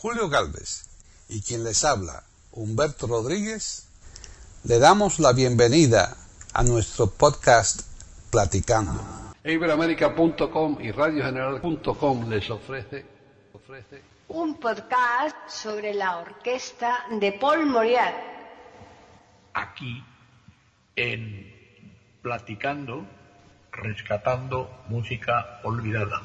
Julio Gálvez y quien les habla, Humberto Rodríguez, le damos la bienvenida a nuestro podcast Platicando. Iberoamérica.com y radiogeneral.com les ofrece un podcast sobre la orquesta de Paul Moriat. Aquí en Platicando, rescatando música olvidada.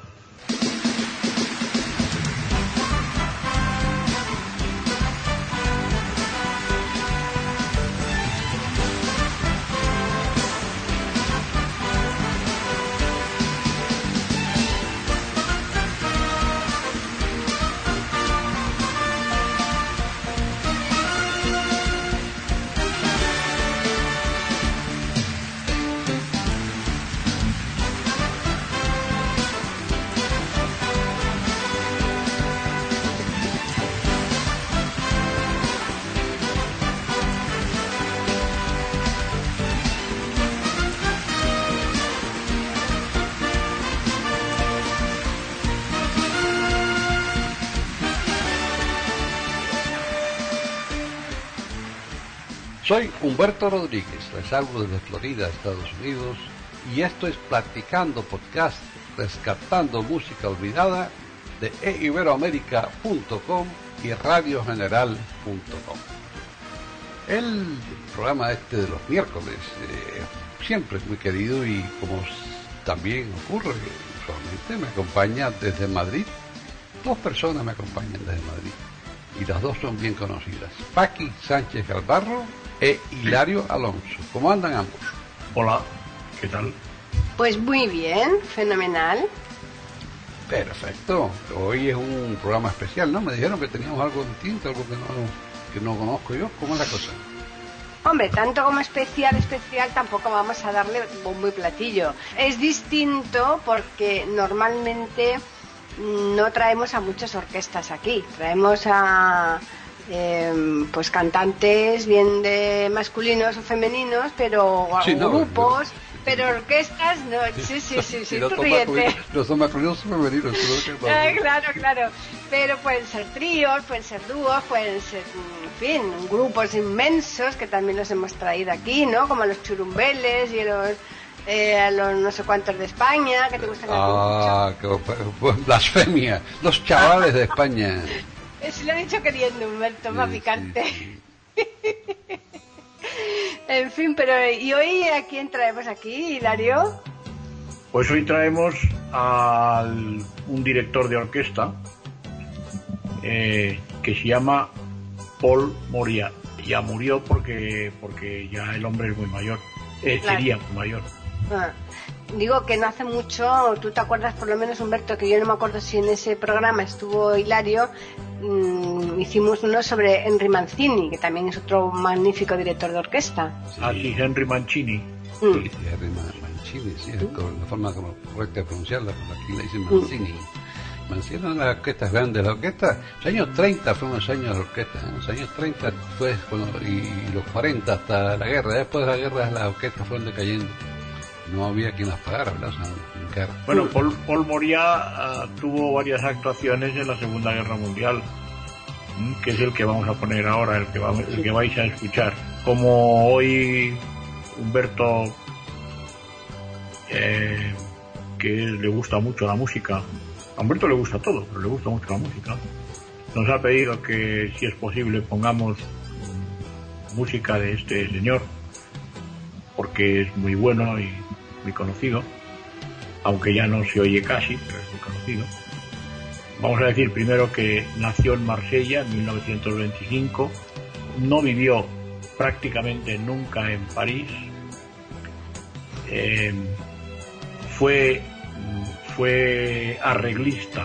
Soy Humberto Rodríguez, les hablo desde Florida, Estados Unidos, y esto es Platicando Podcast, rescatando música olvidada de iberoamerica.com y radiogeneral.com. El programa de los miércoles siempre es muy querido y como también ocurre, usualmente me acompaña desde Madrid. Dos personas me acompañan desde Madrid y las dos son bien conocidas, Paqui Sánchez Galvarro e Hilario Alonso. ¿Cómo andan ambos? Hola, ¿qué tal? Pues muy bien, fenomenal. Perfecto. Hoy es un programa especial, ¿no? Me dijeron que teníamos algo distinto, algo que no conozco yo. ¿Cómo es la cosa? Hombre, tanto como especial, tampoco vamos a darle bombo y platillo. Es distinto porque normalmente no traemos a muchas orquestas aquí. Traemos a pues cantantes bien de masculinos o femeninos, pero sí, grupos, no, pero orquestas no. Sí, tú ríete. No son masculinos o femeninos. Claro. Pero pueden ser tríos, pueden ser dúos, pueden ser, en fin, grupos inmensos que también los hemos traído aquí, ¿no? Como los churumbeles y los no sé cuántos de España, que te gustan mucho. Qué blasfemia. Los chavales de España. Si lo he dicho queriendo, Humberto, más picante. Sí. En fin, pero ¿y hoy a quién traemos aquí, Hilario? Pues hoy traemos a un director de orquesta que se llama Paul Moriat. Ya murió porque ya el hombre es muy mayor. Claro. Sería muy mayor. Digo que no hace mucho, tú te acuerdas por lo menos, Humberto, que yo no me acuerdo si en ese programa estuvo Hilario, hicimos uno sobre Henry Mancini, que también es otro magnífico director de orquesta. Sí, Henry Mancini. Sí, Henry Mancini, sí, la forma correcta de pronunciarla, aquí le dicen Mancini. Mancini es una de las orquestas grandes. La orquesta, los años 30 fueron los años de la orquesta, ¿eh? Los años 30 fue y los 40 hasta la guerra. Después de la guerra las orquestas fueron decayendo. No había quien las pagara, ¿verdad? Bueno, Paul Moriat tuvo varias actuaciones en la Segunda Guerra Mundial, que es el que vamos a poner ahora, el que vais a escuchar. Como hoy Humberto, que le gusta mucho la música, a Humberto le gusta todo, pero le gusta mucho la música, nos ha pedido que, si es posible, pongamos música de este señor, porque es muy bueno y muy conocido, aunque ya no se oye casi, pero es muy conocido. Vamos a decir primero que nació en Marsella en 1925, no vivió prácticamente nunca en París, fue arreglista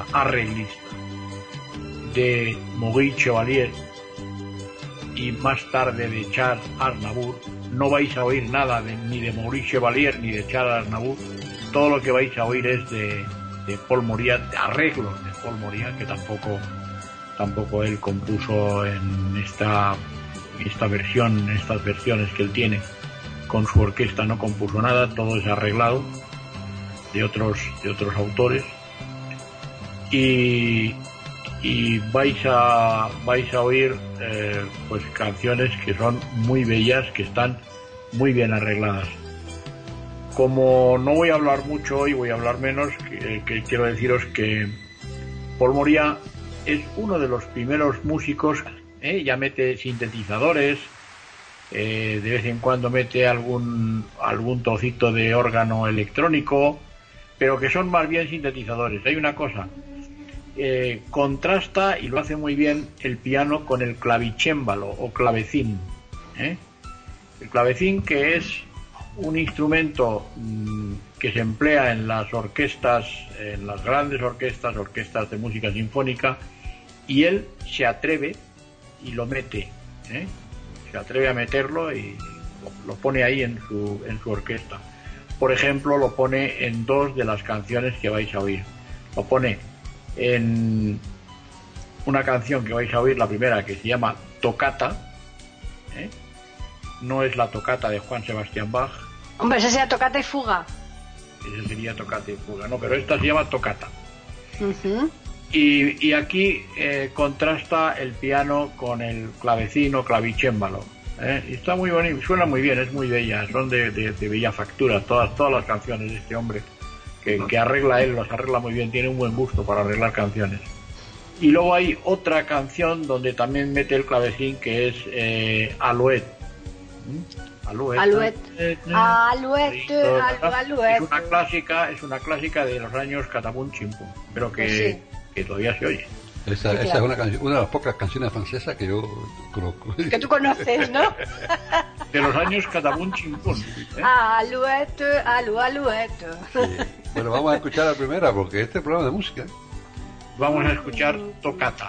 de Maurice Chevalier y más tarde de Charles Aznavour. No vais a oír nada ni de Maurice Chevalier ni de Charles Aznavour. Todo lo que vais a oír es de Paul Moriat, de arreglos de Paul Moriat, que tampoco él compuso en estas versiones que él tiene con su orquesta, no compuso nada, todo es arreglado de otros autores. Y y vais a oír pues canciones que son muy bellas, que están muy bien arregladas. Como no voy a hablar mucho hoy, voy a hablar menos, que quiero deciros que Paul Moria es uno de los primeros músicos, ya mete sintetizadores, de vez en cuando mete algún trocito de órgano electrónico, pero que son más bien sintetizadores. Hay una cosa, contrasta, y lo hace muy bien, el piano con el clavicémbalo o clavecín. El clavecín, que es un instrumento que se emplea en las orquestas, en las grandes orquestas de música sinfónica, y él se atreve y lo mete, se atreve a meterlo y lo pone ahí en su orquesta. Por ejemplo, lo pone en 2 de las canciones que vais a oír. Lo pone en una canción que vais a oír, la primera, que se llama Toccata. No es la Toccata de Juan Sebastián Bach. Hombre, esa sería Toccata y Fuga. Esa sería Toccata y Fuga, no, pero esta se llama Toccata. Uh-huh. Y aquí contrasta el piano con el clavecín o clavicémbalo. Y está muy bonito, suena muy bien, es muy bella, son de bella factura todas las canciones de este hombre, que arregla él, las arregla muy bien, tiene un buen gusto para arreglar canciones. Y luego hay otra canción donde también mete el clavecín, que es Alouette. Alouette. Es una clásica de los años Catapum Chimpum, pero que todavía se oye. Esa es una de las pocas canciones francesas que yo conozco. Que tú conoces, ¿no? De los años Catapum Chimpum. Alouette. Sí. Bueno, vamos a escuchar la primera, porque este es programa de música. Vamos a escuchar Toccata.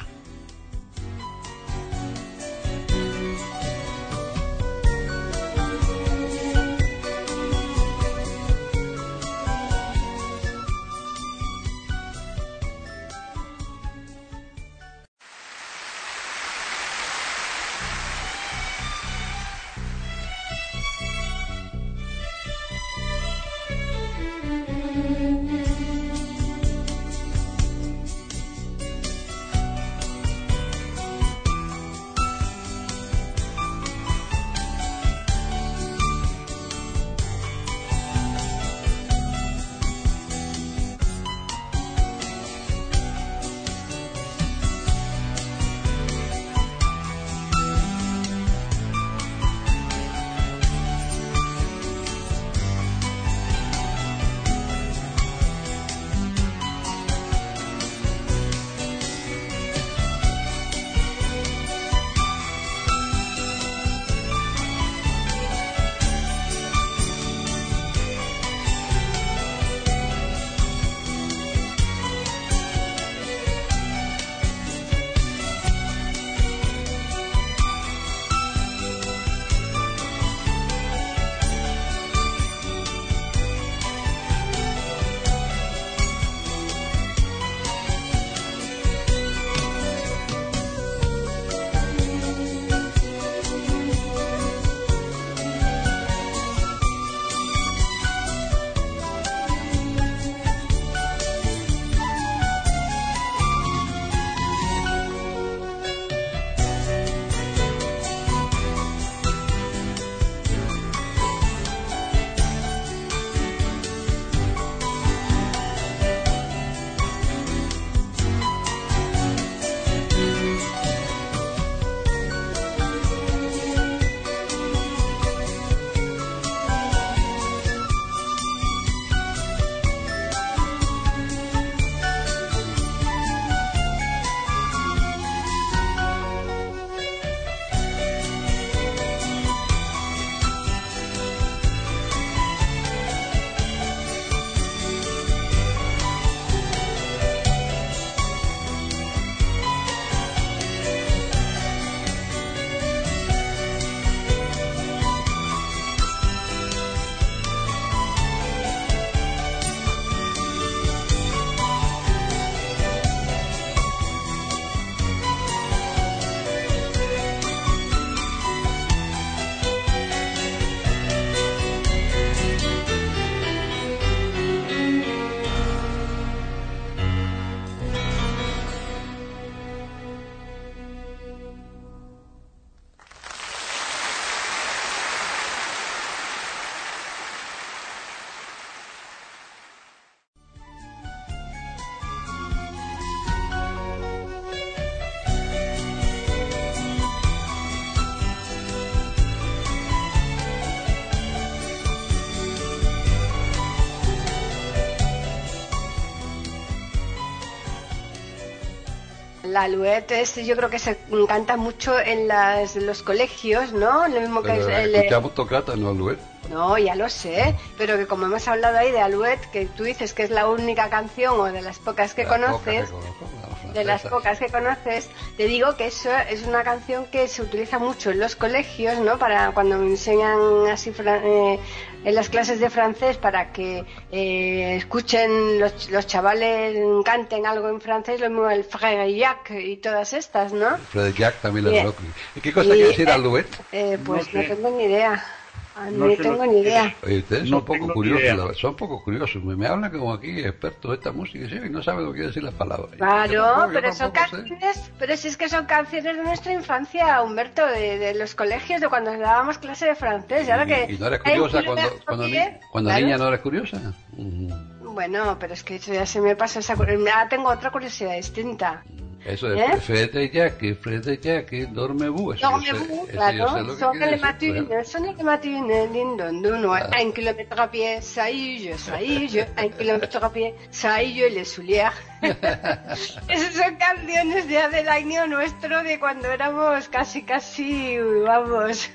La Alouette yo creo que se canta mucho en los colegios, ¿no? Lo mismo pero que escuchamos tocata en la Alouette. No, ya lo sé, pero que como hemos hablado ahí de Alouette, que tú dices que es la única canción o de las pocas que conoces, de las pocas que conoces, te digo que eso es una canción que se utiliza mucho en los colegios, ¿no? Para cuando me enseñan así en las clases de francés, para que escuchen los chavales canten algo en francés, lo mismo el Frère Jacques y todas estas, ¿no? Frère Jacques también la toca. ¿Qué cosa quiere decir Alouette? Pues no tengo ni idea. No tengo ni idea. Oye, ustedes no son poco curiosos, son poco curiosos. Me hablan como aquí expertos de esta música y no saben lo que quiere decir las palabras. Claro, pero son canciones, pero si es que son canciones de nuestra infancia, Humberto, de los colegios, de cuando dábamos clase de francés. ¿Y no eres curiosa cuando niña no eres curiosa? Bueno, pero es que eso ya se me pasa esa curiosidad. Tengo otra curiosidad distinta. Eso es Fred Jacques, dormez-vous. Dormez-vous, claro. Son les matines, lindon, 1 kilomètre à pied, ça y je, 1 kilomètre à pied, ça y je, les souliers. Esas son canciones ya del año nuestro, de cuando éramos casi, vamos.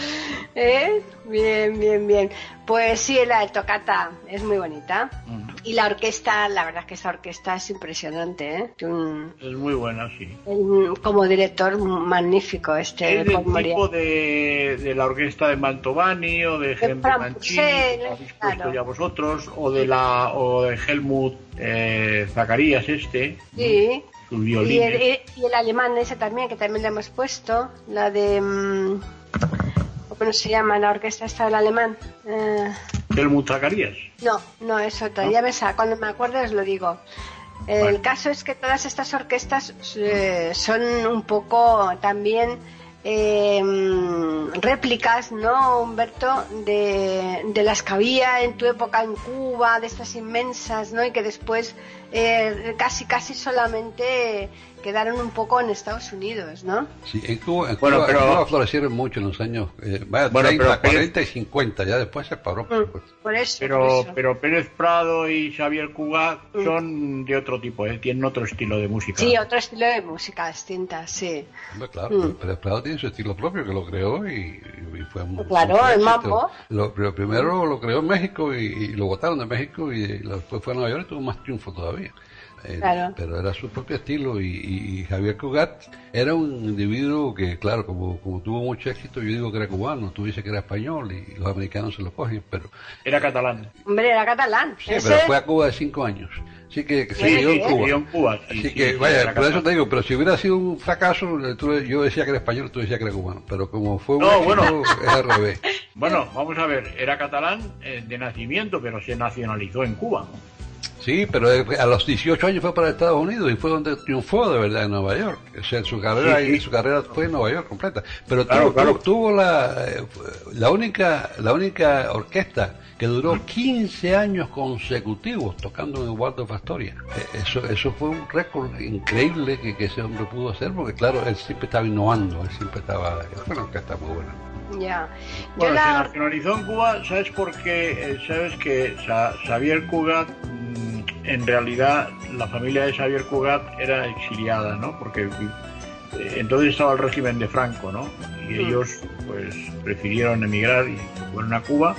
Bien. Pues sí, la tocata es muy bonita. Y la orquesta, la verdad es que esta orquesta es impresionante, ¿eh? Es muy buena, sí. Como director, magnífico ¿Es del tipo de la orquesta de Mantovani o de Henry Mancini, que habéis puesto ya vosotros, o de Helmut Zacarías Sí. Sus violines. Y el alemán ese también, que también le hemos puesto, la de... ¿Cómo se llama la orquesta esta del alemán? ¿Helmut Zacarías? No, es otra. Ya cuando me acuerdo os lo digo. El caso es que todas estas orquestas son un poco también réplicas, ¿no, Humberto? De las que había en tu época en Cuba, de estas inmensas, ¿no? Y que después casi solamente quedaron un poco en Estados Unidos, ¿no? Sí, en Cuba pero florecieron mucho en los años 30, 40 y 50, ya después se paró. Por eso. Pero Pérez Prado y Xavier Cugat son de otro tipo, tienen otro estilo de música. Sí, otro estilo de música distinta, sí. Hombre, claro, Pérez Prado tiene su estilo propio, que lo creó y fue muy claro, el mambo. Pero primero lo creó en México y lo botaron de México y después fue a Nueva York y tuvo más triunfo todavía. Claro. Pero era su propio estilo y Javier Cugat era un individuo que, claro, como tuvo mucho éxito, yo digo que era cubano, tú dices que era español y los americanos se lo cogen, pero... Era catalán. Hombre, era catalán. Sí, pero fue a Cuba de 5 años. Así que se crió en Cuba. Así que, por eso te digo, pero si hubiera sido un fracaso, yo decía que era español, tú decías que era cubano, pero como fue un éxito, es al revés. Bueno, vamos a ver, era catalán de nacimiento, pero se nacionalizó en Cuba. Sí, pero a los 18 años fue para Estados Unidos y fue donde triunfó de verdad en Nueva York. O sea, su carrera fue en Nueva York completa. Pero tuvo la única orquesta que duró 15 años consecutivos tocando en el Waldorf Astoria. Eso fue un récord increíble que ese hombre pudo hacer, porque claro, él siempre estaba innovando, fue una orquesta muy buena. Ya. Bueno, se nacionalizó en Cuba, ¿sabes por qué? Sabes que Xavier Cugat, en realidad la familia de Xavier Cugat era exiliada, ¿no? Porque entonces estaba el régimen de Franco, ¿no? Y ellos pues prefirieron emigrar y fueron a Cuba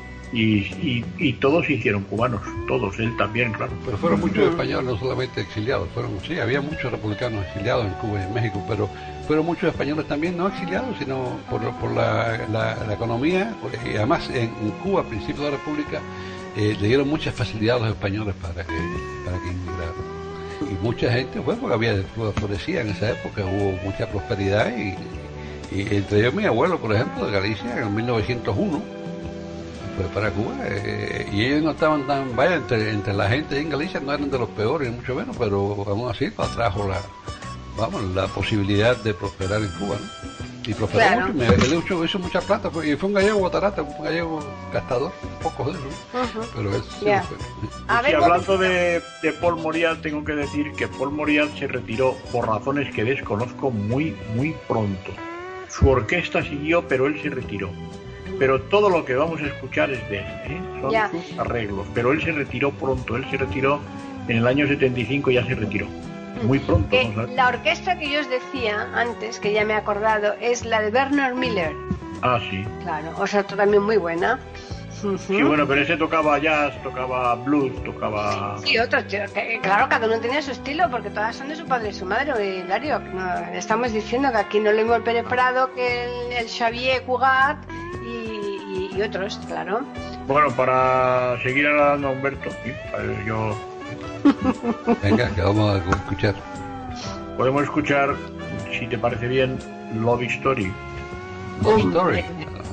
y todos se hicieron cubanos, todos, él también, claro. Pero fueron muchos españoles, no solamente exiliados, había muchos republicanos exiliados en Cuba y en México, pero fueron muchos españoles también no exiliados, sino por la economía, y además en Cuba, a principios de la República, le dieron muchas facilidades a los españoles para que inmigraran. Y mucha gente, porque florecía en esa época, hubo mucha prosperidad y entre ellos mi abuelo, por ejemplo, de Galicia, en 1901, fue para Cuba y ellos no estaban tan, entre la gente en Galicia no eran de los peores, ni mucho menos, pero aún así atrajo la posibilidad de prosperar en Cuba, ¿no? Y prosperó mucho, él hizo mucha plata, y fue un gallego guatarata, un gallego gastador, pocos de esos, pero él sí fue. Y hablando de Paul Moriat, tengo que decir que Paul Moriat se retiró por razones que desconozco muy, muy pronto. Su orquesta siguió, pero él se retiró. Pero todo lo que vamos a escuchar es de él, son sus arreglos, pero él se retiró pronto, él se retiró en el año 75, ya se retiró. muy pronto. La orquesta que yo os decía antes, que ya me he acordado, es la de Bernard Miller. Ah, sí. Claro, o sea, también muy buena. Sí, bueno, pero ese tocaba jazz, tocaba blues, tocaba... Sí, otros, claro, cada uno tenía su estilo, porque todas son de su padre y su madre, Hilario. No, estamos diciendo que aquí no lo mismo el Pérez Prado que el Xavier Cugat y otros, claro. Bueno, para seguir hablando a Humberto, yo... Venga, que vamos a escuchar. Podemos escuchar, si te parece bien, Love Story. Love Story.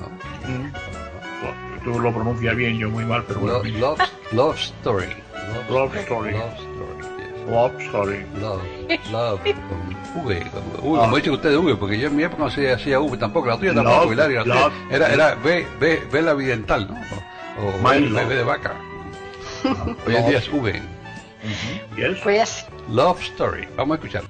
Tú lo pronuncias bien, yo muy mal, pero bueno. Love Story. Love Story. Love Story. Yes. Love Story. Love. Con V. Como he dicho ustedes V, porque yo en mi época no se hacía V tampoco. La tuya tampoco, Hilario. Era B la evidental, ¿no? O B de vaca. Hoy en día es V. Yes. Pues Love Story. Vamos a escuchar.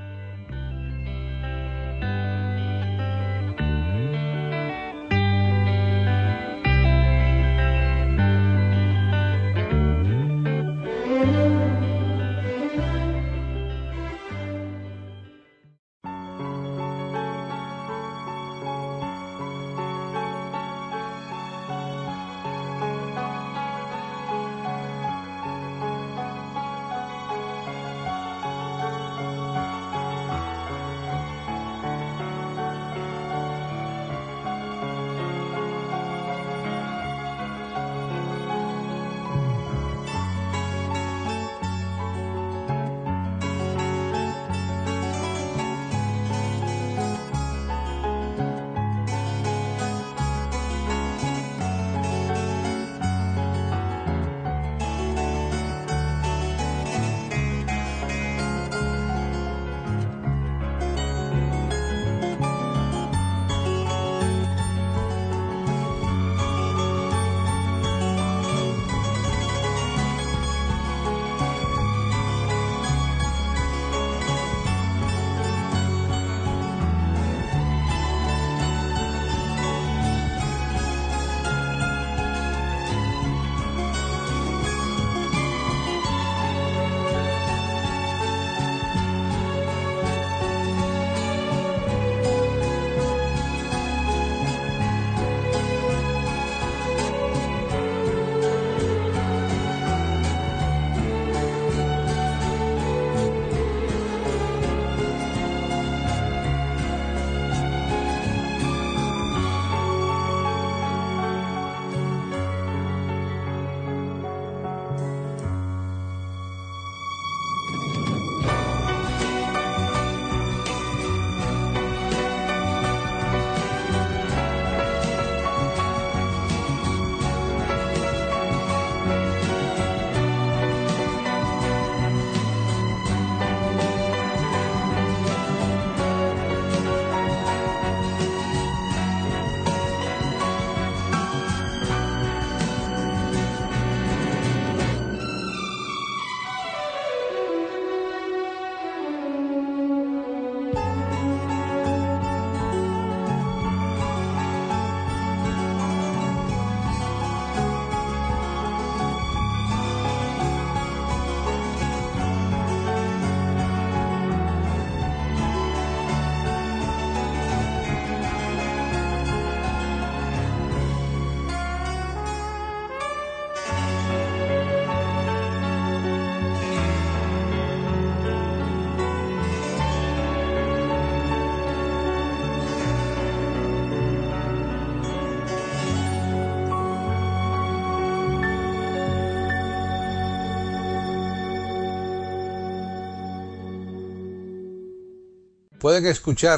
Pueden escuchar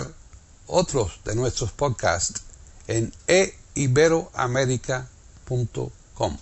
otros de nuestros podcasts en eiberoamerica.com.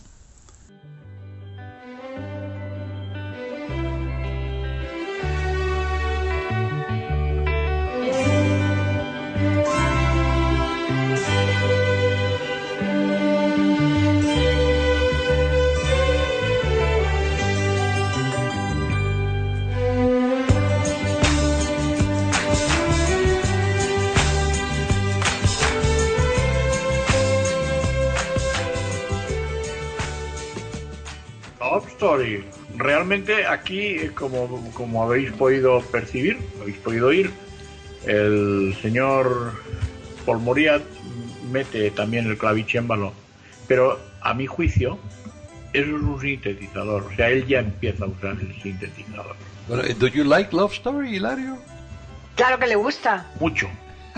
Story. Realmente aquí, como habéis podido percibir, habéis podido oír, el señor Paul Mauriat mete también el clavicémbalo, pero a mi juicio eso es un sintetizador, o sea, él ya empieza a usar el sintetizador. Bueno, ¿do you like Love Story, Hilario? Claro que le gusta. Mucho.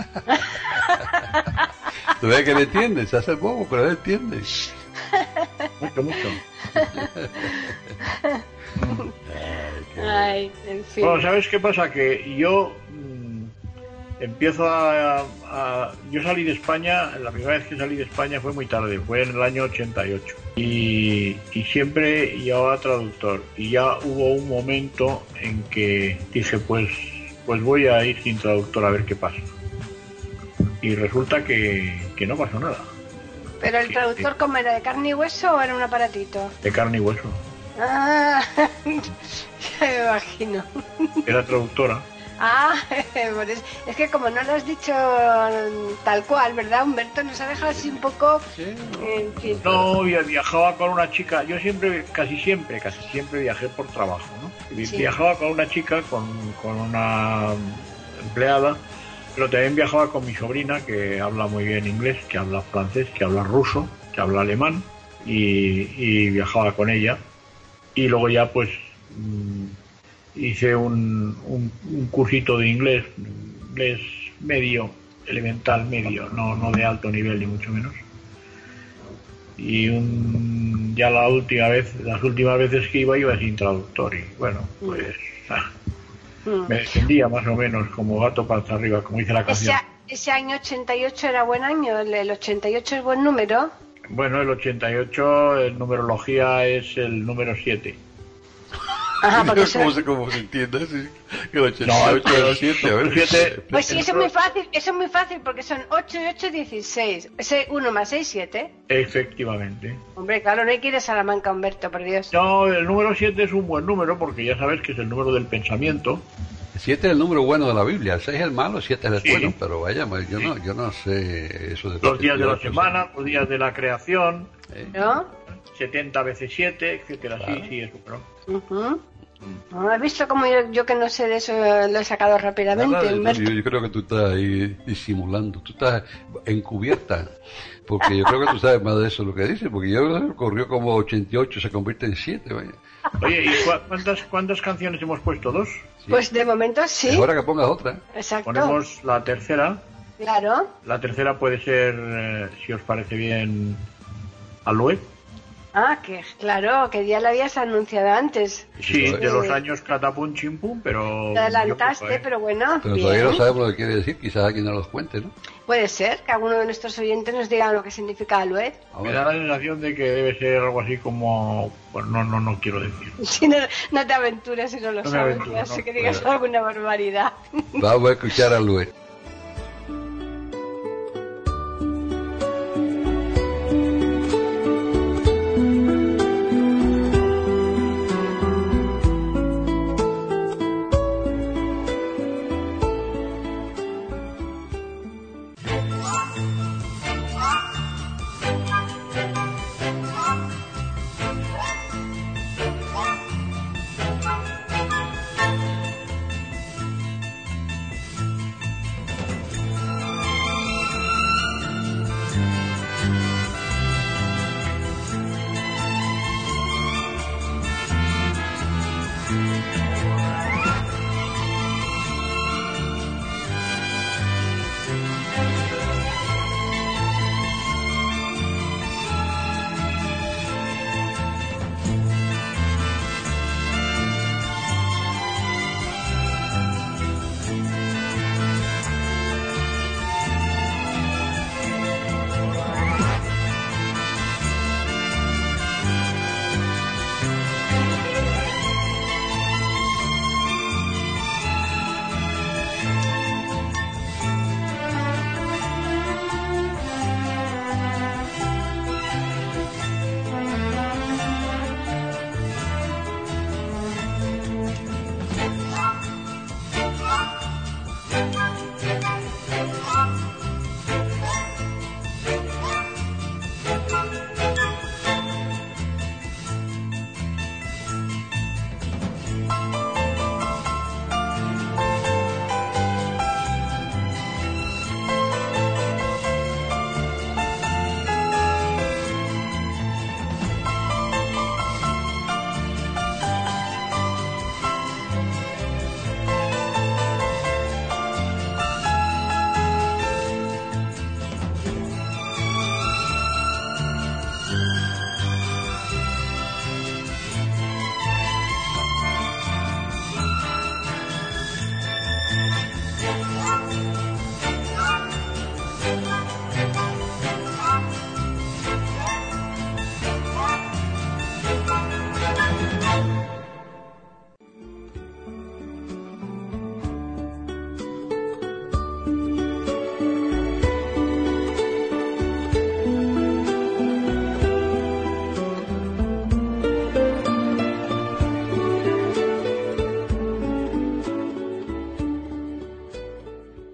Tú ves que le entiende, se hace el bobo, pero él entiende. Mucho. Ay, en fin. Bueno, ¿sabes qué pasa? Que yo empiezo yo salí de España, la primera vez que salí de España fue muy tarde, fue en el año 88. Y siempre llevaba traductor. Y ya hubo un momento en que dije, pues voy a ir sin traductor a ver qué pasa. Y resulta que no pasó nada. ¿Pero el traductor cómo era? ¿De carne y hueso o era un aparatito? De carne y hueso. Ah, ya me imagino. Era traductora. Ah, pues es que como no lo has dicho tal cual, ¿verdad, Humberto? Nos ha dejado así un poco... En fin. No, viajaba con una chica. Yo casi siempre viajé por trabajo, ¿no? Sí. Viajaba con una chica, con una empleada, pero también viajaba con mi sobrina, que habla muy bien inglés, que habla francés, que habla ruso, que habla alemán, y viajaba con ella. Y luego ya pues hice un cursito de inglés medio, elemental medio, no de alto nivel ni mucho menos. Y ya las últimas veces que iba sin traductor, y bueno, pues me defendía más o menos como gato panza arriba, como dice la canción. Ese año 88 era buen año, el 88 es buen número. Bueno, el 88 en numerología es el número 7. Ajá, porque ¿Cómo se entiende? Sí. El 88 era 7, a ver. 7, pues sí, eso es muy fácil porque son 8 y 8, 16. Ese 1 más 6, 7. efectivamente. Hombre, claro, no hay que ir a Salamanca, Humberto, por Dios. No, el número 7 es un buen número porque ya sabes que es el número del pensamiento. 7 es el número bueno de la Biblia, el 6 es el malo, 7 es el Sí. bueno, pero vaya, yo no sé eso de... Los días de la semana, los días de la creación, ¿No? 70 veces 7, etcétera. Claro. Sí, eso, pero... ¿No has visto cómo yo que no sé de eso lo he sacado rápidamente, Humberto? Yo creo que tú estás ahí disimulando, tú estás encubierta, porque yo creo que tú sabes más de eso lo que dices, porque yo corrió como 88, se convierte en 7, vaya. Oye, ¿y cuántas canciones hemos puesto? ¿2? Sí. Pues de momento sí. Es hora que pongas otra. Exacto. Ponemos la tercera. Claro. La tercera puede ser, si os parece bien, Alouette. Ah, que claro, que ya lo habías anunciado antes. Sí, de los años Catapum Chimpum, pero... Te adelantaste, yo creo, pero bueno, Pero bien. todavía no sabemos lo que quiere decir, quizás alguien nos lo cuente, ¿no? Puede ser que alguno de nuestros oyentes nos diga lo que significa Alouette. Me da la sensación de que debe ser algo así como... Bueno, no quiero decir. Si no te aventuras si no lo No me sabes, aventuro, ya sé no. que digas alguna barbaridad. Vamos a escuchar a Luis.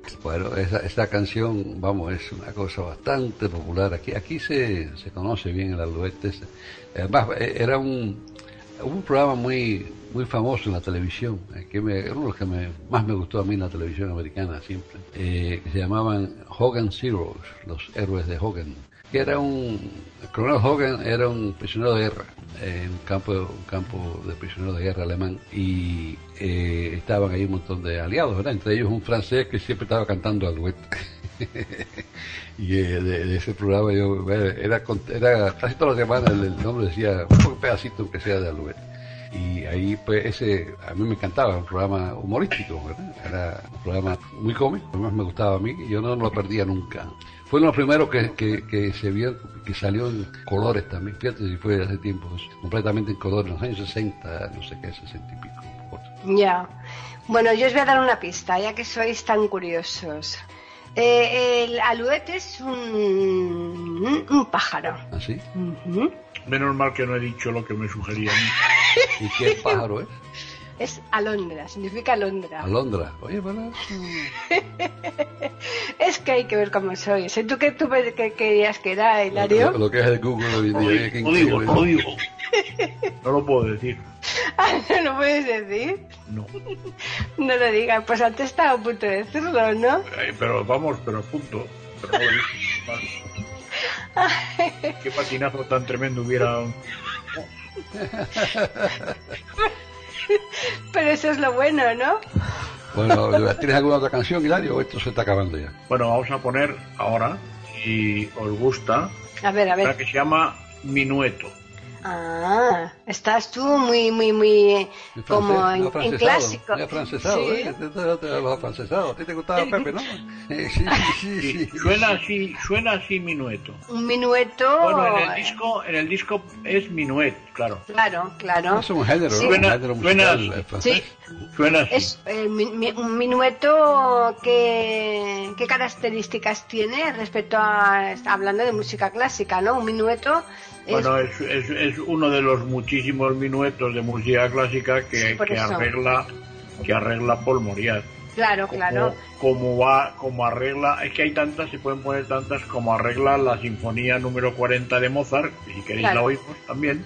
Bueno, esa canción, vamos, es una cosa bastante popular. Aquí se conoce bien el aluete. Además, hubo un programa muy famoso en la televisión, uno de los que más me gustó a mí en la televisión americana siempre, que se llamaban Hogan Heroes, los héroes de Hogan, que el coronel Hogan era un prisionero de guerra, en un campo de prisioneros de guerra alemán, y estaban ahí un montón de aliados, ¿verdad? Entre ellos un francés que siempre estaba cantando aluete. Y de ese programa era casi todas las semanas el nombre decía un pedacito aunque sea de aluete. Y ahí pues a mí me encantaba, un programa humorístico, ¿verdad? Era un programa muy cómico, además me gustaba a mí y yo no lo perdía nunca. Fue uno de los primeros que se vio, que salió en colores también, fíjate si fue hace tiempo, completamente en colores, en los años 60, no sé qué, 60 y pico. Ya, bueno, yo os voy a dar una pista, ya que sois tan curiosos. El aluete es un pájaro. ¿Ah, sí? Uh-huh. Menos mal que no he dicho lo que me sugería a mí. ¿Y qué pájaro es? Es alondra, significa alondra. Alondra, oye, bueno. Es que hay que ver cómo sois. ¿Tú qué querías que era, Hilario? Lo que es el Google hoy en día. No digo. No lo puedo decir. ¿No lo puedes decir? No. No lo digas, pues antes estaba a punto de decirlo, ¿no? Pero a punto. Pero no lo dije. Qué patinazo tan tremendo hubiera. Pero eso es lo bueno, ¿no? Bueno, ¿tienes alguna otra canción, Hilario, o esto se está acabando ya? Bueno, vamos a poner ahora, si os gusta, a ver. una que se llama Minueto. Ah, estás tú muy como en clásico. Muy afrancesado, sí. Los afrancesados. ¿A ti te gustaba Pepe, no? Sí. Suena así Minueto. Un minueto. Bueno, en el disco es Minuet, claro. Claro. Es un género, sí. ¿no? Un género musical francés. Sí. Suena así. Es un minueto. ¿Qué características tiene respecto a hablando de música clásica, ¿no? Un minueto. Bueno, es uno de los muchísimos minuetos de música clásica que arregla Paul Moriat. Claro. Como arregla, es que hay tantas, se pueden poner tantas como arregla la Sinfonía número 40 de Mozart, si queréis la oímos también.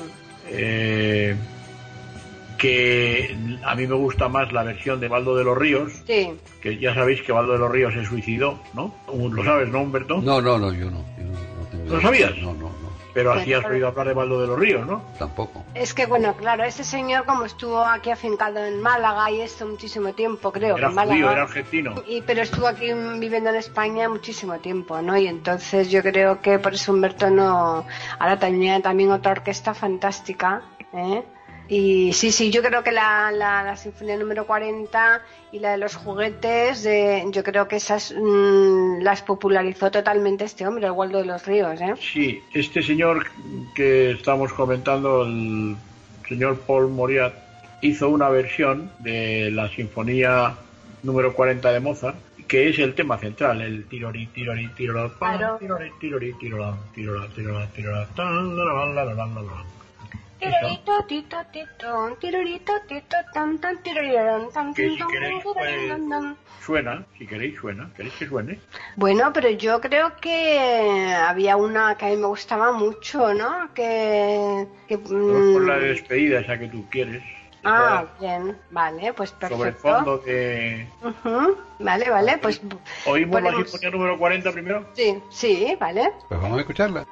Que a mí me gusta más la versión de Baldo de los Ríos, sí. Que ya sabéis que Baldo de los Ríos se suicidó, ¿no? ¿Lo sabes, no, Humberto? No, yo no tengo. ¿Lo sabías? No. Pero así has oído hablar de Baldo de los Ríos, ¿no? Tampoco. Es que, bueno, claro, ese señor como estuvo aquí afincado en Málaga y esto muchísimo tiempo, creo. Era en Málaga, judío, era argentino. Pero estuvo aquí viviendo en España muchísimo tiempo, ¿no? Y entonces yo creo que por eso Humberto no... Ahora también otra orquesta fantástica, ¿eh? Y sí, yo creo que la Sinfonía número 40 y la de los juguetes, yo creo que esas las popularizó totalmente este hombre, el Waldo de los Ríos, ¿eh? Sí, este señor que estamos comentando, el señor Paul Moriat, hizo una versión de la Sinfonía número 40 de Mozart, que es el tema central, el tirori, tirori, tirora, claro. tirori, tirori, tirora, tirora, tirora, tirora, tan, la, la, la, la, la, la. Tirorito, tito, tito, tirorito, tito, tan, tan, tirorirán, tan, Que si tan, queréis, pues, suena, si queréis, ¿queréis que suene? Bueno, pero yo creo que había una que a mí me gustaba mucho, ¿no? Por la despedida, esa que tú quieres. Bien, vale, pues perfecto. Sobre fondo de... Vale, pues... ¿Oímos la Sinfonía número 40 primero? Sí, vale. Pues vamos a escucharla.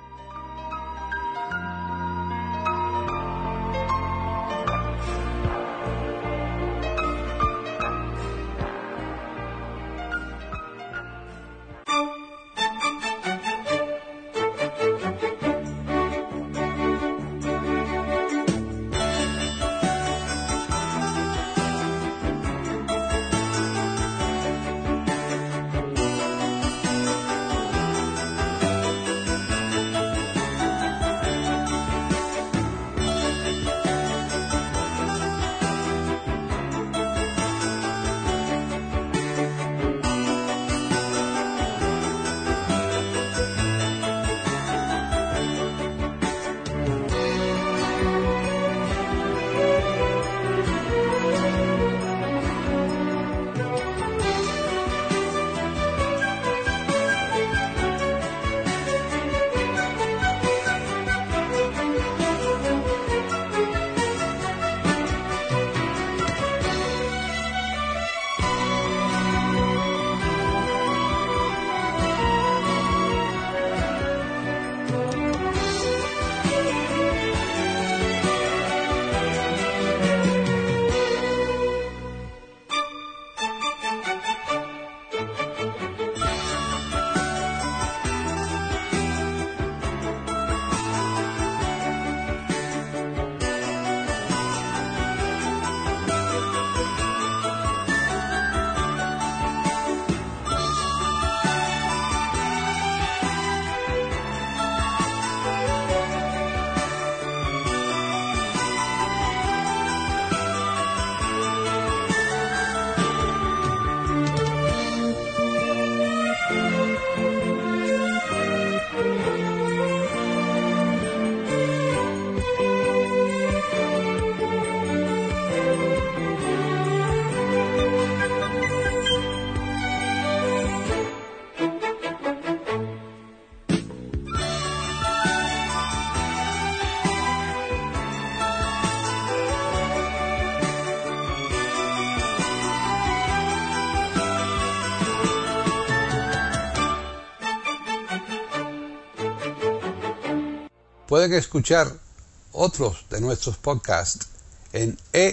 pueden escuchar otros de nuestros podcasts en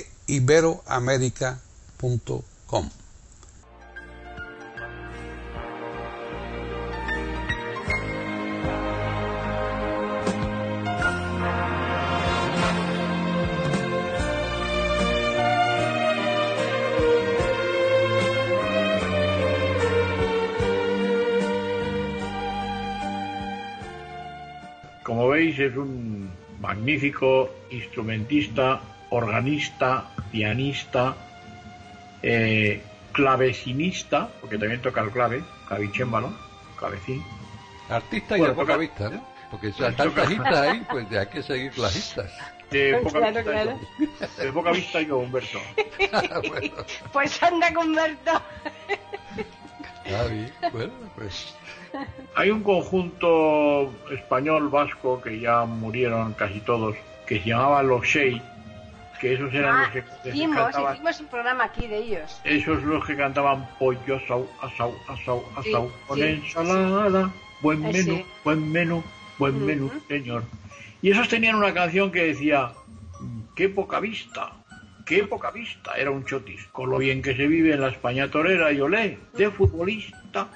eiberoamerica.com. Como veis, es un magnífico instrumentista, organista, pianista, clavecinista, porque también toca el clavicémbalo, clavecín. Artista y de poca vista, ¿no? Porque si están clavistas ahí, pues hay que seguir clavistas. De poca Claro, vista claro. yo. De poca vista yo, Humberto. Bueno, Pues anda con Berto. está bien. Bueno, pues Hay un conjunto español vasco que ya murieron casi todos, que se llamaba Los Shey, que esos eran los que cantaban. Hicimos un programa aquí de ellos. Esos los que cantaban pollo asau, asau, asau, asau, Sí, con sí, ensalada, buen Ay, menú, sí. buen menú, buen menú, señor. Y esos tenían una canción que decía, qué poca vista, era un chotis, con lo bien que se vive en la España torera y olé, de futbolista.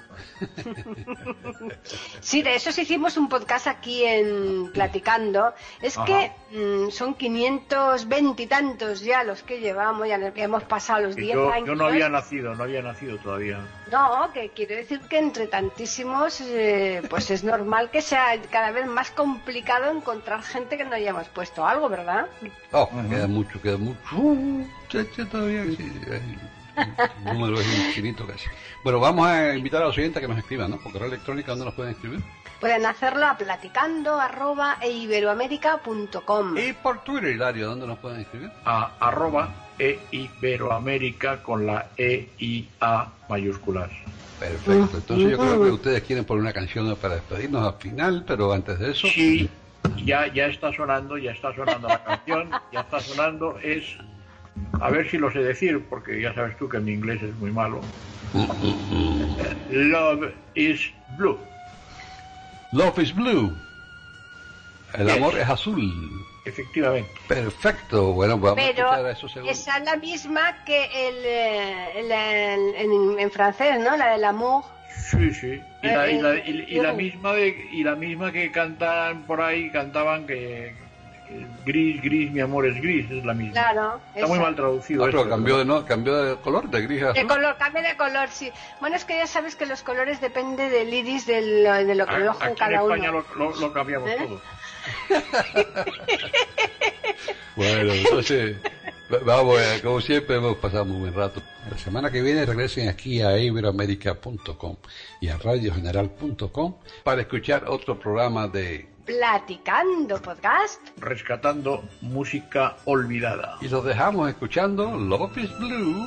Sí, de esos hicimos un podcast aquí en Platicando. Es Ajá. que son 520 y tantos ya los que llevamos, ya que hemos pasado los 10 años. Yo no había nacido todavía. No, que quiere decir que entre tantísimos, pues es normal que sea cada vez más complicado encontrar gente que no hayamos puesto algo, ¿verdad? queda mucho. Todavía sí, el número es infinito casi. Bueno, vamos a invitar a los oyentes a que nos escriban, ¿no? Por correo electrónico, ¿dónde nos pueden escribir? Pueden hacerlo a platicando@eiberoamerica.com. Y por Twitter, Hilario, ¿dónde nos pueden escribir? A @eiberoamerica con la E y A mayúsculas. Perfecto. Entonces yo creo que ustedes quieren poner una canción para despedirnos al final, pero antes de eso... Sí, ya está sonando la canción, ya está sonando, es, a ver si lo sé decir, porque ya sabes tú que mi inglés es muy malo. Love is Blue. Love is Blue. El Yes. amor es azul. Efectivamente. Perfecto. Bueno, pues vamos a Pero escuchar a eso seguro. esa es la misma que en francés, ¿no? La del amor. Sí, sí. Y la misma que cantan por ahí, cantaban que gris, mi amor es gris, es la misma. Claro. Está muy esa. mal traducido. Pero esto, cambió de color, de gris a De azul. color, cambia de color, sí. Bueno, es que ya sabes que los colores dependen del iris de lo que el ojo Aquí cada en España uno. lo cambiamos ¿Eh? todo. Bueno, entonces, vamos, como siempre hemos pasado muy buen rato. La semana que viene regresen aquí a iberoamerica.com y a radiogeneral.com para escuchar otro programa de... Platicando podcast. Rescatando música olvidada. Y los dejamos escuchando Love is Blue.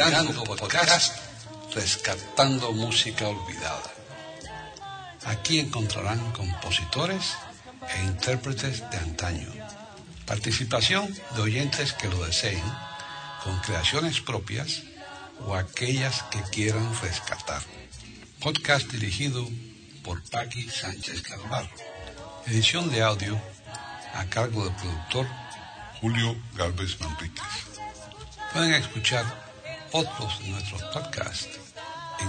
Platicando Podcast, rescatando música olvidada. Aquí encontrarán compositores e intérpretes de antaño. Participación de oyentes que lo deseen, con creaciones propias o aquellas que quieran rescatar. Podcast dirigido por Paqui Sánchez Calvar. Edición de audio a cargo del productor Julio Galvez Manríquez. Pueden escuchar otros de nuestros podcasts en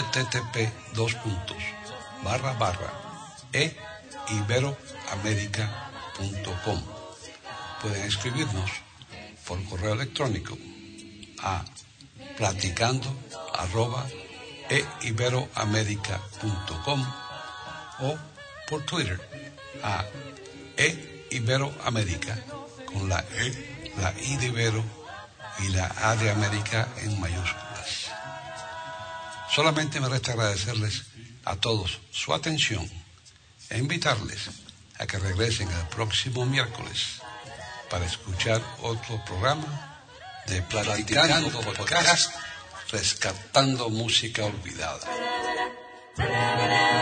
http://eiberoamerica.com. Pueden escribirnos por correo electrónico a platicando@eiberoamerica.com o por Twitter a eiberoamerica con la E, la I de Ibero y la A de América en mayúsculas. Solamente me resta agradecerles a todos su atención e invitarles a que regresen el próximo miércoles para escuchar otro programa de Platicando Podcast, rescatando música olvidada.